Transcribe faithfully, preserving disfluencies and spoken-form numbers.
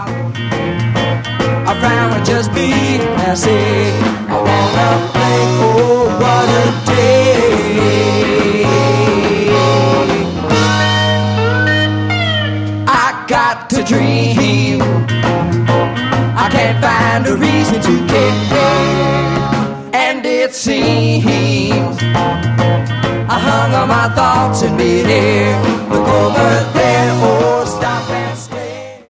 I found would just be passing. I wanna think, oh, what a day. I got to dream. I can't find a reason to care. And it seems I hung on my thoughts and made it.